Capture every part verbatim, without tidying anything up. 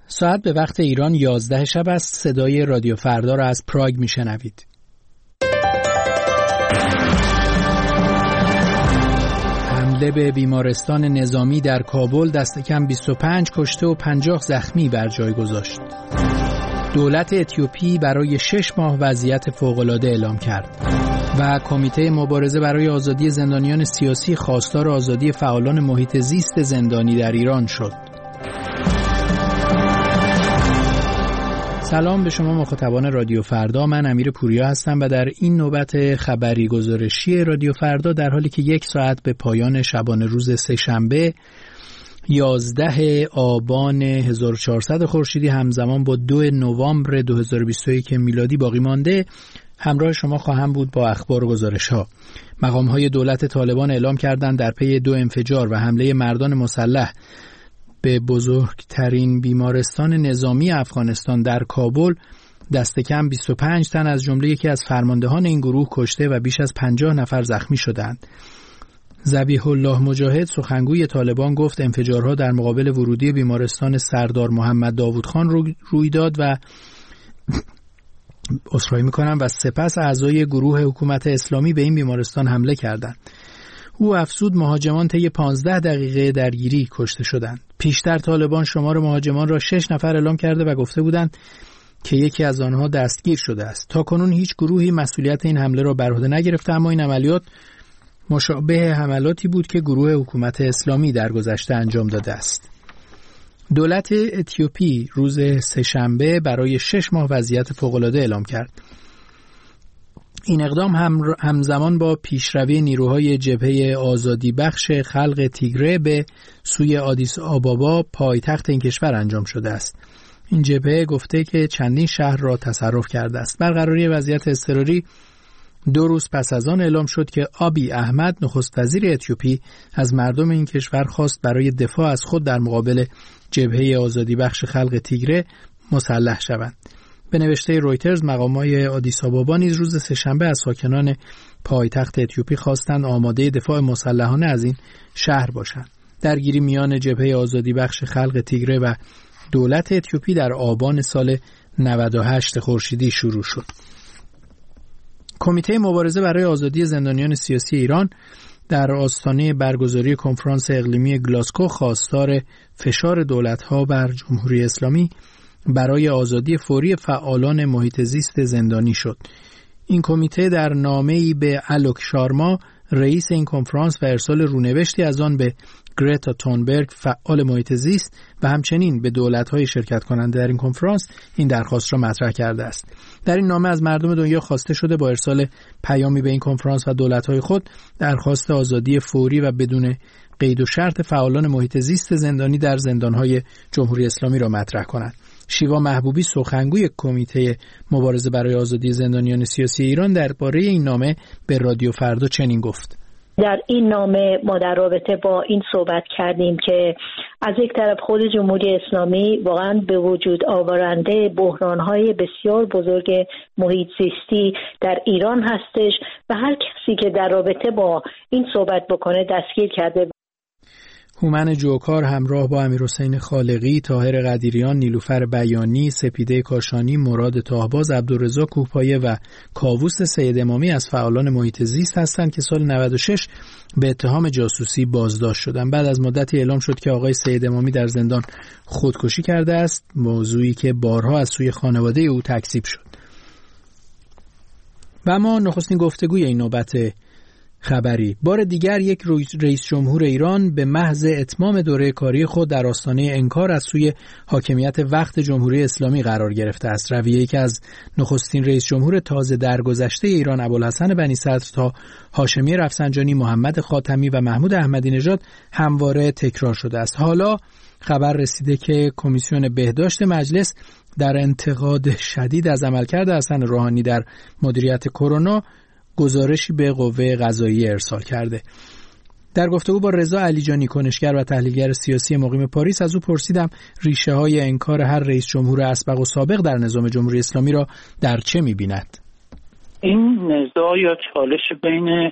ساعت به وقت ایران یازده شب است. صدای رادیو فردا را از پراگ میشنوید. حمله به بیمارستان نظامی در کابل دست کم بیست و پنج کشته و پنجاه زخمی بر جای گذاشت. دولت اتیوپی برای شش ماه وضعیت فوق‌العاده اعلام کرد و کمیته مبارزه برای آزادی زندانیان سیاسی خواستار آزادی فعالان محیط زیست زندانی در ایران شد. سلام به شما مخاطبان رادیو فردا، من امیر پوریا هستم و در این نوبت خبری گزارشی رادیو فردا در حالی که یک ساعت به پایان شبانه روز سه‌شنبه یازده آبان هزار و چهارصد خورشیدی همزمان با دو نوامبر دو هزار و بیست و یک میلادی باقی مانده، همراه شما خواهم بود با اخبار و گزارش‌ها. مقام‌های دولت طالبان اعلام کردند در پی دو انفجار و حمله مردان مسلح به بزرگترین بیمارستان نظامی افغانستان در کابل دست کم بیست و پنج تن از جمله یکی از فرماندهان این گروه کشته و بیش از پنجاه نفر زخمی شدند. ذبیح الله مجاهد سخنگوی طالبان گفت انفجارها در مقابل ورودی بیمارستان سردار محمد داوود خان رو روی داد و عذرخواهی می‌کنم و سپس اعضای گروه حکومت اسلامی به این بیمارستان حمله کردند. او افزود مهاجمان طی پانزده دقیقه درگیری کشته شدند. پیشتر طالبان شمار مهاجمان را شش نفر اعلام کرده و گفته بودند که یکی از آنها دستگیر شده است. تاکنون هیچ گروهی مسئولیت این حمله را بر عهده نگرفته، اما این عملیات مشابه حملاتی بود که گروه حکومت اسلامی در گذشته انجام داده است. دولت اتیوپی روز سه‌شنبه برای شش ماه وضعیت فوق‌العاده اعلام کرد. این اقدام هم همزمان با پیشروی نیروهای جبهه آزادی بخش خلق تیگره به سوی آدیس آبابا پایتخت این کشور انجام شده است. این جبهه گفته که چندین شهر را تصرف کرده است. برقراری وضعیت اضطراری دو روز پس از آن اعلام شد که آبی احمد نخست وزیر اتیوپی از مردم این کشور خواست برای دفاع از خود در مقابل جبهه آزادی بخش خلق تیگره مسلح شوند. به نوشته رویترز مقامات آدیس آبابا نیز روز سه‌شنبه از ساکنان پایتخت اتیوپی خواستند آماده دفاع مسلحانه از این شهر باشند. درگیری میان جبهه آزادی بخش خلق تیگره و دولت اتیوپی در آبان سال نود و هشت خورشیدی شروع شد. کمیته مبارزه برای آزادی زندانیان سیاسی ایران در آستانه برگزاری کنفرانس اقلیمی گلاسکو خواستار فشار دولت‌ها بر جمهوری اسلامی برای آزادی فوری فعالان محیط زیست زندانی شد. این کمیته در نامه‌ای به الوک شارما رئیس این کنفرانس و ارسال رونوشتی از آن به گرتا تونبرگ فعال محیط زیست و همچنین به دولت‌های شرکت کننده در این کنفرانس این درخواست را مطرح کرده است. در این نامه از مردم دنیا خواسته شده با ارسال پیامی به این کنفرانس و دولت‌های خود درخواست آزادی فوری و بدون قید و شرط فعالان محیط زیست زندانی در زندان‌های جمهوری اسلامی را مطرح کنند. شیوا محبوبی سخنگوی کمیته مبارزه برای آزادی زندانیان سیاسی ایران درباره این نامه به رادیو فردا چنین گفت: در این نامه ما در رابطه با این صحبت کردیم که از یک طرف خود جمهوری اسلامی واقعا به وجود آورنده بحران‌های بسیار بزرگ محیط زیستی در ایران هستش و هر کسی که در رابطه با این صحبت بکنه دستگیر کرده. هومن جوکار همراه با امیرحسین خالقی، طاهر قدیریان، نیلوفر بیانی، سپیده کاشانی، مراد طاهباز، عبدالرضا کوهپایه و کاووس سید امامی از فعالان محیط زیست هستند که سال نود و شش به اتهام جاسوسی بازداشت شدند. بعد از مدتی اعلام شد که آقای سید امامی در زندان خودکشی کرده است، موضوعی که بارها از سوی خانواده او تکذیب شد. و ما نخستین گفتگوی این نوبت خبری. بار دیگر یک رئیس جمهور ایران به محض اتمام دوره کاری خود در آستانه انکار از سوی حاکمیت وقت جمهوری اسلامی قرار گرفته است. رویه‌ای که از نخستین رئیس جمهور تازه درگذشته ایران ابوالحسن بنی صدر تا هاشمی رفسنجانی، محمد خاتمی و محمود احمدی نژاد همواره تکرار شده است. حالا خبر رسیده که کمیسیون بهداشت مجلس در انتقاد شدید از عملکرد حسن روحانی در مدیریت کرونا گزارشی به قوه قضاییه ارسال کرده. در گفتگو با رضا علیجانی کنشگر و تحلیلگر سیاسی مقیم پاریس از او پرسیدم ریشه های انکار هر رئیس جمهور اسبق و سابق در نظام جمهوری اسلامی را در چه می‌بیند؟ این نزاع یا چالش بین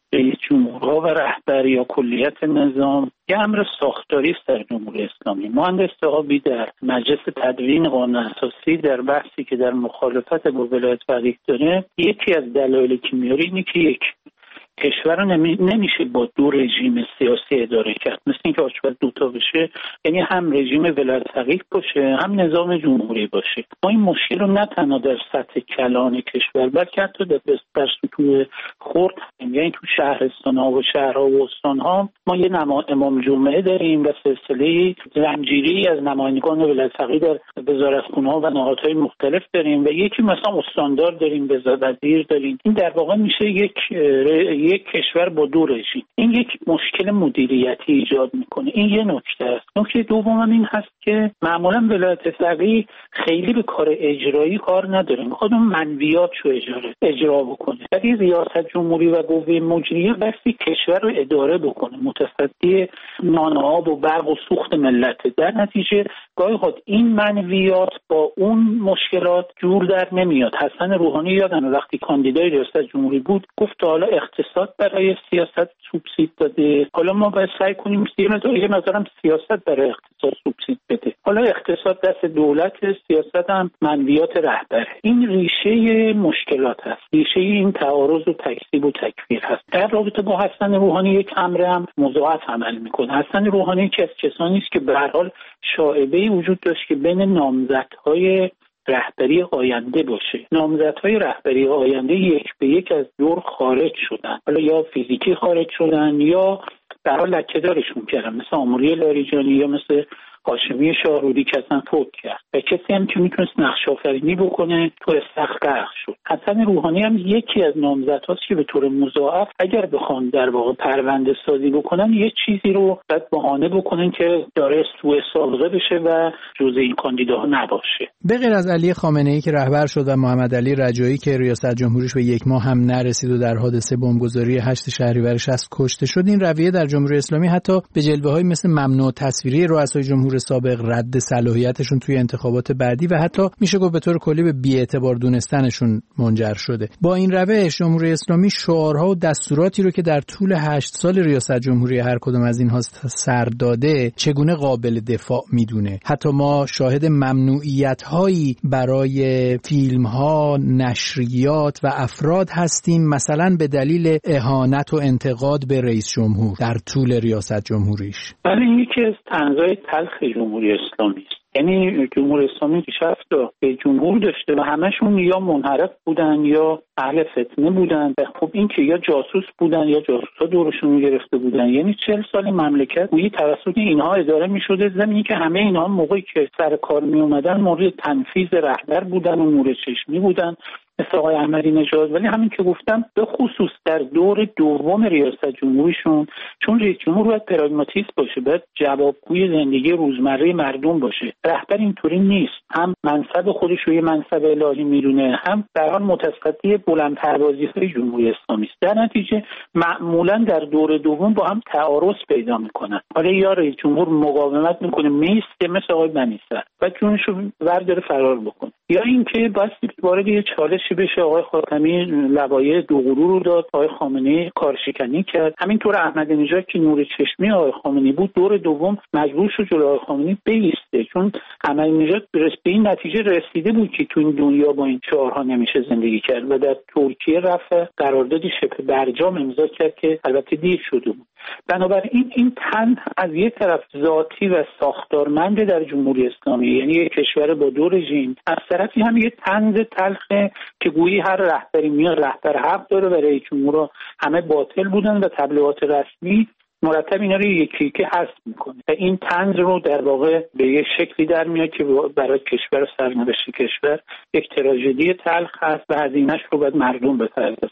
رئیس جمهورها و رهبر یا کلیت نظام یه امر ساختاری است در جمهوری اسلامی. مهندس طحابی در مجلس تدوین قانون اساسی در بحثی که در مخالفت با ولایت فقیه داره، یکی از دلایل که میاره اینه که یک کشور رو نمی... نمیشه با دو رژیم سیاسی اداره کرد، مثل اینکه آشپز دوتا بشه، یعنی هم رژیم ولایت فقیه باشه هم نظام جمهوری باشه. ما این مشکل رو نه تنها در سطح کلان کشور بلکه حتی در در سطوح خرد، یعنی تو شهرستان‌ها و شهرها و استان‌ها ما یه نما... امام جمعه داریم و سلسله زنجیری از نمایندگان ولایت فقیه در وزارتخونه‌ها و نهادهای مختلف داریم و یکی مثلا استاندار داریم، وزیر داریم. این در واقع میشه یک ر... یک کشور با دو رژیم. این یک مشکل مدیریتی ایجاد میکنه. این یه نکته است. نکته دوم هم این هست که معمولا ولایت فقیه خیلی به کار اجرایی کار نداره، میخواد اون منویاتشو اجرا اجرا بکنه. ولی ریاست جمهوری و قوه مجریه بسی کشور رو اداره بکنه، متصدی نان آب و برق و سوخت ملت. در نتیجه گاهی اوقات این منویات با اون مشکلات جور در نمیاد. حسن روحانی یادمه وقتی کاندیدای ریاست جمهوری بود گفت حالا اقتصاد برای سیاست سوبسید داده، حالا ما باید سعی کنیم یه مقدارم سیاست برای اقتصاد سوبسید بده. حالا اقتصاد دست دولت، سیاست هم منویات رهبره. این ریشه مشکلات هست، ریشه این تعارض و تکذیب و تکفیر هست. در رابطه با حسن روحانی یک امر هم مضاعف عمل میکنه. حسن روحانی که از کسانی است که به هر حال شایعه‌ای وجود داشت که بین نامزدهای رهبری آینده باشه. نامزدهای رهبری آینده یک به یک از دور خارج شدن، حالا یا فیزیکی خارج شدن یا به هر حال لکه‌دارشون کردن، مثل آموری لاریجانی یا مثل هاشمی شاهرودی که اصلا فوت کرد و کسی هم که میتونست نقش آفرینی بکنه تو استخر غرق شد. حسن روحانی هم یکی از نامزدهاست که به طور مضاعف اگر بخوان در واقع پرونده سازی بکنن یه چیزی رو باید بهانه بکنن که داره سوء سابقه بشه و جزء این کاندیداها نباشه. به غیر از علی خامنه‌ای که رهبر شد و محمد علی رجایی که ریاست جمهوریش به یک ماه هم نرسید و در حادثه بمبگذاری هشت شهریور شصت کشته شد، این رویه در جمهوری اسلامی حتی به جلوه‌های مثل ممنوع تصویری رؤسای جمهور سابق، رد صلاحیتشون توی انتخابات بعدی و حتی میشه گفت به طور کلی به بی‌اعتبار دونستنشون منجر شده. با این روش جمهوری اسلامی شعارها و دستوراتی رو که در طول هشت سال ریاست جمهوری هر کدوم از اینها سر داده چگونه قابل دفاع میدونه. حتی ما شاهد ممنوعیت‌هایی برای فیلم‌ها، نشریات و افراد هستیم، مثلا به دلیل اهانت و انتقاد به رئیس جمهور در طول ریاست جمهوریش. بله، این یکی از طنزهای تلخ جمهوری اسلامی است. یعنی جمهوری اسلامی پیشرفت به جمهور داشته و همشون یا منحرف بودن یا اهل فتنه بودن. خب این که یا جاسوس بودن یا جاسوسا دورشون میگرفته بودن. یعنی چهل سال مملکت گویی توسط اینها اداره میشده، زمینی که همه اینها موقعی که سر کار می اومدن مورد تنفیذ رهبر بودن و نور چشمی بودن مثل آقای احمدی نژاد. ولی همین که گفتم به خصوص در دور دوم ریاست جمهوریشون، چون رئیس جمهور باید پراگماتیست باشه، باید جوابگوی زندگی روزمره مردم باشه. رهبر اینطوری نیست، هم منصب خودش رو یه منصب الهی میدونه، هم در حال متصدی بلند پروازی‌های جمهوری اسلامی است. در نتیجه معمولا در دور دوم با هم تعارض پیدا میکنن. حالا یا رئیس جمهور مقاومت میکنه میسته مثل آقای بنی صدر و جونشو ورداره فرار بکنه، یا اینکه بس وارد یه چالشی بشه. آقای خاتمی لوایح دو غرور رو داد، آقای خامنه‌ای کارشکنی کرد. همینطور احمدی نژاد که نور چشمی آقای خامنه‌ای بود دور دوم مجبور شد جلوی آقای خامنه‌ای بایسته، چون احمدی نژاد به این نتیجه رسیده بود که تو این دنیا با این چهارها نمیشه زندگی کرد و در ترکیه رفت قراردادی شبه برجام امضا کرد که البته دیر شده بود. بنابراین این تن از یک طرف ذاتی و ساختارمند در جمهوری اسلامی، یعنی یک کشور با دو رژیم، از طرفی هم یک طنز تلخه که گویی هر رهبری میاد رهبر حق داره و رئیس جمهور همه باطل بودن و تبلیغات رسمی مرتب اینا رو یکی یکی حذف میکنه و این طنز رو در واقع به یک شکلی در میاد که برای کشور سرنوشت کشور یک تراژدی تلخ هست و هزینه‌اش رو باید مردم بپردازن.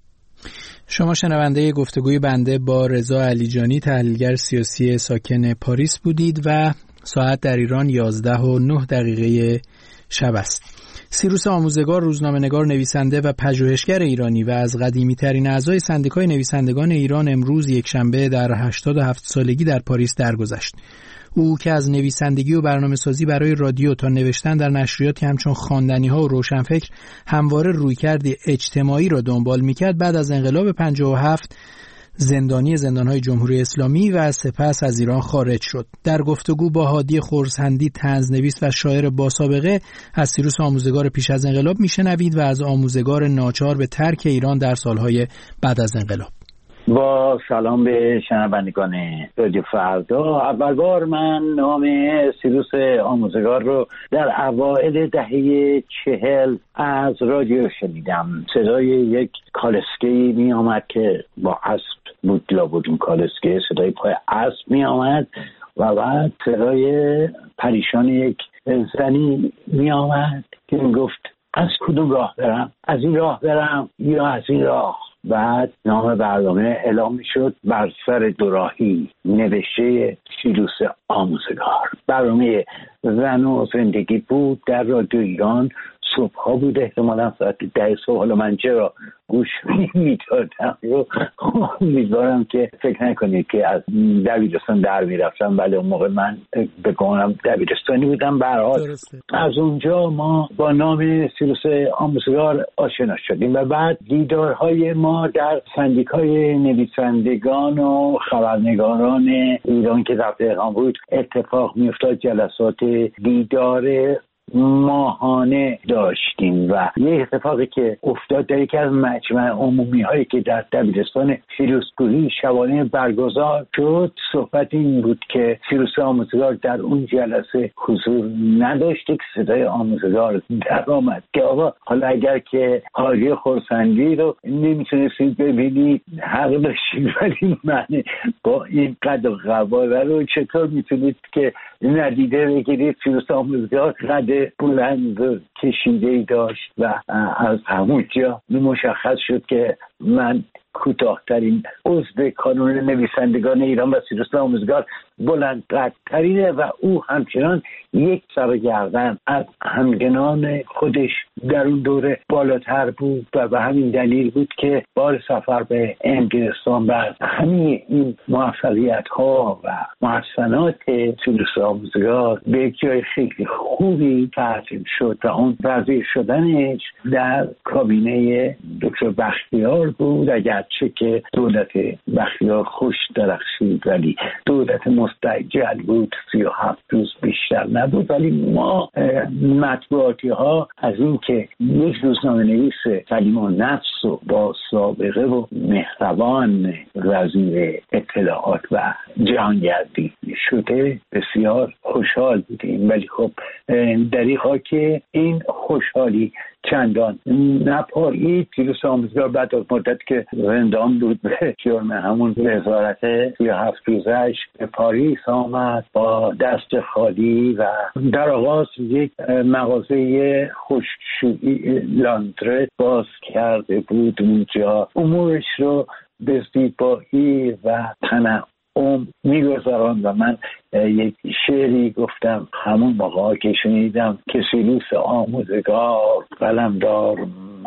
شما شنونده گفتگوی بنده با رضا علیجانی، تحلیلگر سیاسی ساکن پاریس بودید و ساعت در ایران یازده و نه دقیقه شب است. سیروس آموزگار، روزنامه‌نگار، نویسنده و پژوهشگر ایرانی و از قدیمی‌ترین اعضای سندیکای نویسندگان ایران، امروز یکشنبه در هشتاد و هفت سالگی در پاریس درگذشت. او که از نویسندگی و برنامه‌سازی برای رادیو تا نوشتن در نشریاتی همچون خواندنی‌ها و روشنفکر همواره رویکرد اجتماعی را دنبال می‌کرد، بعد از انقلاب پنجاه و هفت زندانی زندان‌های جمهوری اسلامی و از سپس از ایران خارج شد. در گفتگو با هادی خرسندی، طنزنویس و شاعر با سابقه، از سیروس آموزگار پیش از انقلاب میشنوید و از آموزگار ناچار به ترک ایران در سالهای بعد از انقلاب. با سلام به شنوندگان رادیو فردا. اول بار من نام سیروس آموزگار رو در اوایل دهه چهل از رادیو شنیدم. صدای یک کالسکه‌ای می آمد که با اسب بود، لابد اون کالسکه صدای پای اسب می آمد و بعد صدای پریشان یک زنی می آمد که می گفت از کدوم راه برم؟ از این راه برم یا از این راه؟ بعد نام برنامه اعلام شد بر سر دوراهی، نوشته سیروس آموزگار. برنامه زن و زندگی بود در رادیو ایران. صبح ها بود، احتمالا ساعت ده صبح. حالا من چرا گوش میدادم رو امیدوارم که فکر نکنید که از دبیرستان در میرفتم. بله اون موقع من بگم دبیرستانی بودم. به هر حال از اونجا ما با نام سیروس آموزگار آشنا شدیم و بعد دیدارهای ما در سندیکای نویسندگان و خبرنگاران ایران که در تهران بود اتفاق میافتاد. جلسات دیدار ماهانه داشتیم و یه اتفاقی که افتاد در یکی از مجمع عمومی هایی که در دبیرستان فیروزکوهی شبانه برگزار شد، صحبت این بود که سیروس آموزگار در اون جلسه حضور نداشت. که صدای آموزگار در آمد که آقا حالا اگر که هادی خرسندی رو نمیتونستید ببینید حق داشتید، ولی من با این قد و قواره رو چطور میتونید که ندیده بگیرید؟ سیروس آموزگار قد بلند کشیده‌ای داشت و از همونجا مشخص شد که من کوتاه‌ترین عضو کانون نویسندگان ایران و سیروس آموزگار بلند قدترینه و او همچنان یک سر گردن از همگنان خودش در اون دوره بالاتر بود و به همین دلیل بود که بار سفر به انگلستان و همین این موفقیت ها و محسنات سیروس آموزگار به یک جای خیلی خوبی ترتیب شد و اون وزیر شدنش در کابینه دکتر بختیار بود. اگرچه که دولت بختیار خوش درخشید ولی دولت مستعجل بود، سی و هفت روز بیشتر نبود. ولی ما مطبوعاتی ها از این که یک روزنامه نویس سلیم النفس و با سابقه و مهربان وزیر اطلاعات و جهانگردی شده بسیار خوشحال بودیم. ولی خب دریغا که این خوشحالی چندان نپایید. سیروس آموزگار بعد از مدت که زندان بود به جرم همون وزارت سی و هفت روزش به پاریس آمد با دست خالی و در آغاز یک مغازه خشکشویی لاندره باز کرده بود. اونجا امورش رو به زیبایی و تنعم میگذارم و من یک شعری گفتم همون موقع که شنیدم که سیروس آموزگار قلمدار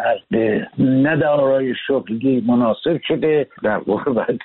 مرد ندارای شغلی مناسب شده در غربت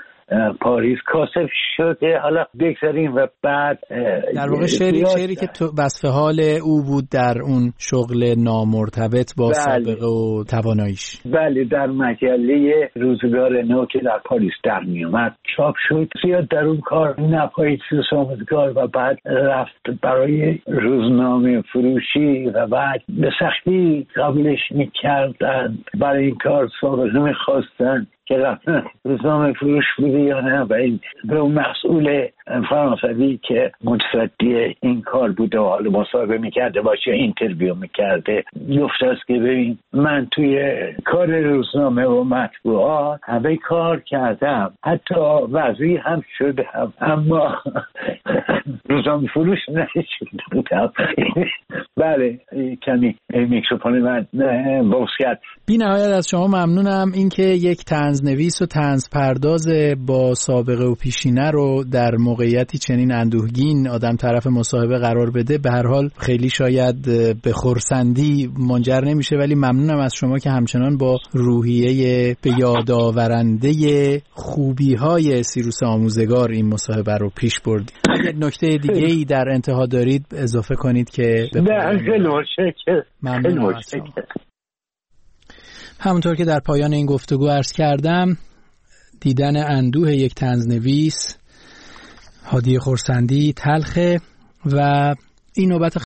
پاریس کاسب شده. حالا بگذاریم و بعد در واقع شعری شعری که تو وصف حال او بود در اون شغل نامرتبط با سابقه و تواناییش. بله در مجله روزگار نو که در پاریس در می اومد چاپ شد. زیاد در اون کار نپایید سیروس آموزگار و بعد رفت برای روزنامه فروشی و بعد به سختی قبولش میکردن. برای این کار سابقه میخواستن که رفتن روزنامه فروش بوده یا نه و این به اون مسئول فرانسوی که متصدی این کار بوده و حالا مصاحبه میکرده باشه اینترویو میکرده گفته است که ببین من توی کار روزنامه و مطبوعات همه کار کردم، حتی وزیر هم شدم، اما روزنامه فروش نشده بودم. بله کمی میکروفون من باز کرد. بی نهایت از شما ممنونم. اینکه یک طنز طنزنویس و طنز پرداز با سابقه و پیشینه رو در موقعیتی چنین اندوهگین آدم طرف مصاحبه قرار بده به هر حال خیلی شاید به خرسندی منجر نمیشه، ولی ممنونم از شما که همچنان با روحیه به یاد آورنده خوبی‌های سیروس آموزگار این مصاحبه رو پیش بردید. اگر نکته دیگه‌ای در انتها دارید اضافه کنید که نه خیلی متشکرم. ممنونم از شما. همونطور که در پایان این گفتگو عرض کردم، دیدن اندوه یک طنزنویس هادی خرسندی تلخه و این نوبت